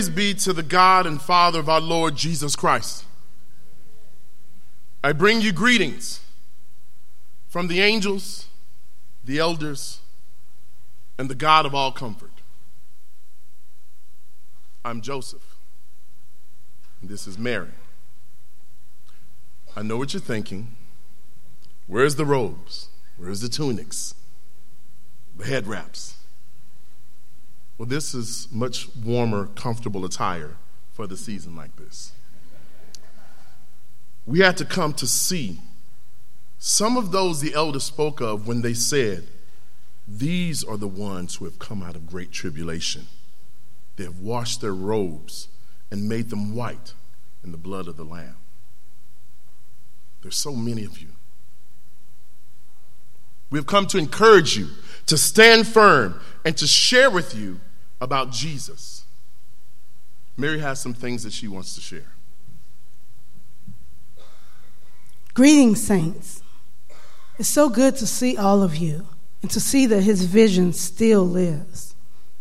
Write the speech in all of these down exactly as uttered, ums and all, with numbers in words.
Praise be to the God and Father of our Lord Jesus Christ. I bring you greetings from the angels, the elders, and the God of all comfort. I'm Joseph, and this is Mary. I know what you're thinking. Where's the robes? Where's the tunics? The head wraps? Well, this is much warmer, comfortable attire for the season like this. We had to come to see some of those the elders spoke of when they said, these are the ones who have come out of great tribulation. They have washed their robes and made them white in the blood of the Lamb. There's so many of you. We have come to encourage you to stand firm and to share with you about Jesus. Mary has some things that she wants to share. Greetings, saints. It's so good to see all of you and to see that his vision still lives.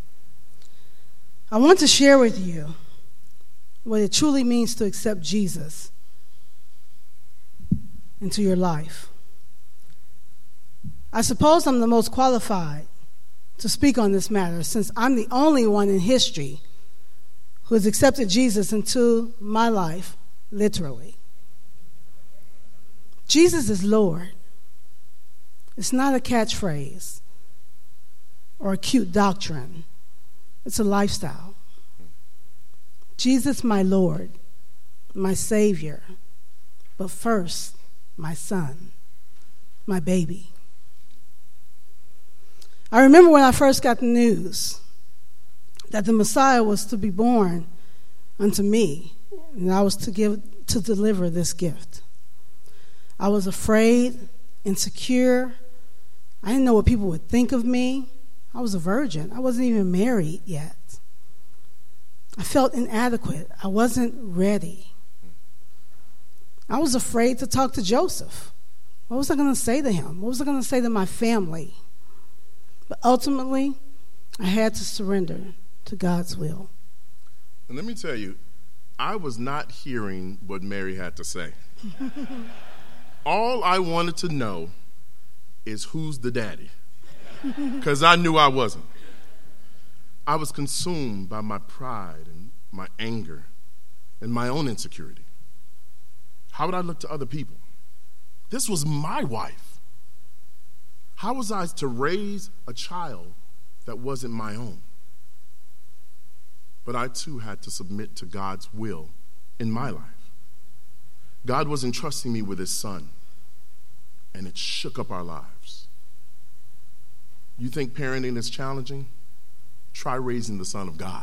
I want to share with you what it truly means to accept Jesus into your life. I suppose I'm the most qualified to speak on this matter, since I'm the only one in history who has accepted Jesus into my life, literally. Jesus is Lord. It's not a catchphrase or a cute doctrine. It's a lifestyle. Jesus, my Lord, my Savior, but first, my son, my baby. I remember when I first got the news that the Messiah was to be born unto me, and I was to give to deliver this gift. I was afraid, insecure. I didn't know what people would think of me. I was a virgin. I wasn't even married yet. I felt inadequate. I wasn't ready. I was afraid to talk to Joseph. What was I going to say to him? What was I going to say to my family? But ultimately, I had to surrender to God's will. And let me tell you, I was not hearing what Mary had to say. All I wanted to know is who's the daddy, because I knew I wasn't. I was consumed by my pride and my anger and my own insecurity. How would I look to other people? This was my wife. How was I to raise a child that wasn't my own? But I too had to submit to God's will in my life. God was entrusting me with his son, and it shook up our lives. You think parenting is challenging? Try raising the Son of God.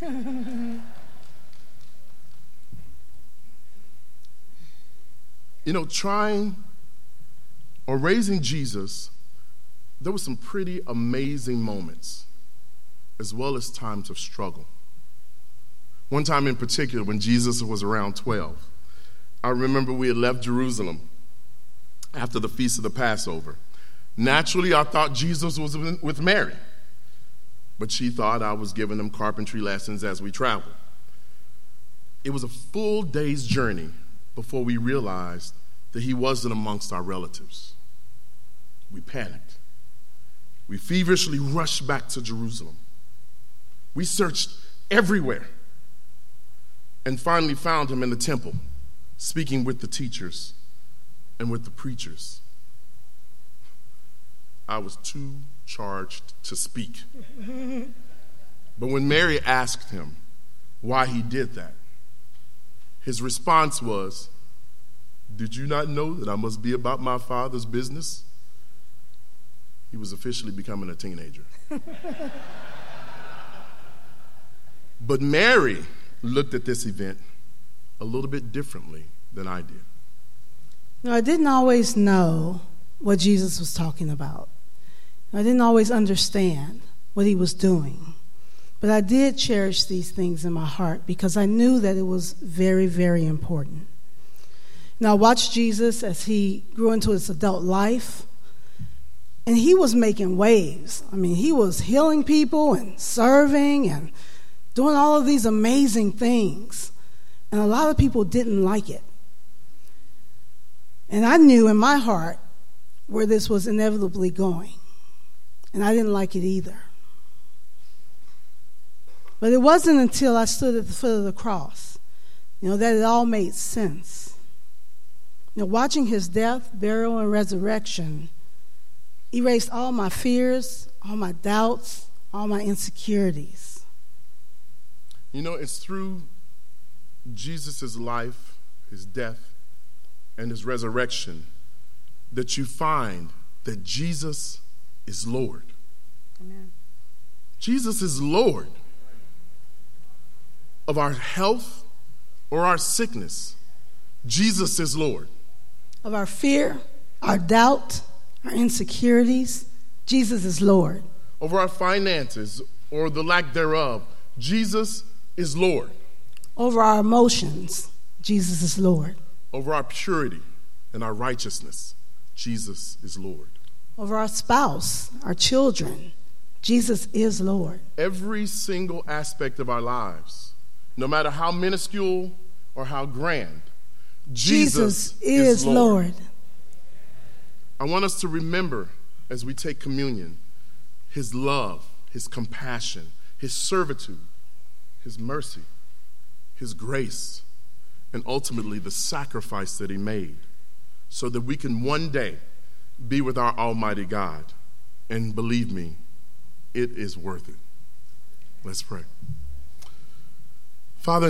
You know, trying or raising Jesus, there were some pretty amazing moments, as well as times of struggle. One time in particular, when Jesus was around twelve, I remember we had left Jerusalem after the Feast of the Passover. Naturally, I thought Jesus was with Mary, but she thought I was giving him carpentry lessons as we traveled. It was a full day's journey before we realized that he wasn't amongst our relatives. We panicked. We feverishly rushed back to Jerusalem. We searched everywhere and finally found him in the temple, speaking with the teachers and with the preachers. I was too charged to speak. But when Mary asked him why he did that, his response was, "Did you not know that I must be about my Father's business?" He was officially becoming a teenager. But Mary looked at this event a little bit differently than I did. No, I didn't always know what Jesus was talking about. I didn't always understand what he was doing. But I did cherish these things in my heart because I knew that it was very, very important. Now, I watched Jesus as he grew into his adult life, and he was making waves. I mean, he was healing people and serving and doing all of these amazing things. And a lot of people didn't like it. And I knew in my heart where this was inevitably going. And I didn't like it either. But it wasn't until I stood at the foot of the cross, you know, that it all made sense. You know, watching his death, burial, and resurrection erased all my fears, all my doubts, all my insecurities. You know, it's through Jesus' life, his death, and his resurrection that you find that Jesus is Lord. Amen. Jesus is Lord of our health or our sickness. Jesus is Lord. Of our fear, our doubt, our insecurities, Jesus is Lord. Over our finances or the lack thereof, Jesus is Lord. Over our emotions, Jesus is Lord. Over our purity and our righteousness, Jesus is Lord. Over our spouse, our children, Jesus is Lord. Every single aspect of our lives, no matter how minuscule or how grand, Jesus, Jesus is, is Lord. Lord. I want us to remember as we take communion his love, his compassion, his servitude, his mercy, his grace, and ultimately the sacrifice that he made so that we can one day be with our Almighty God. And believe me, it is worth it. Let's pray. Father,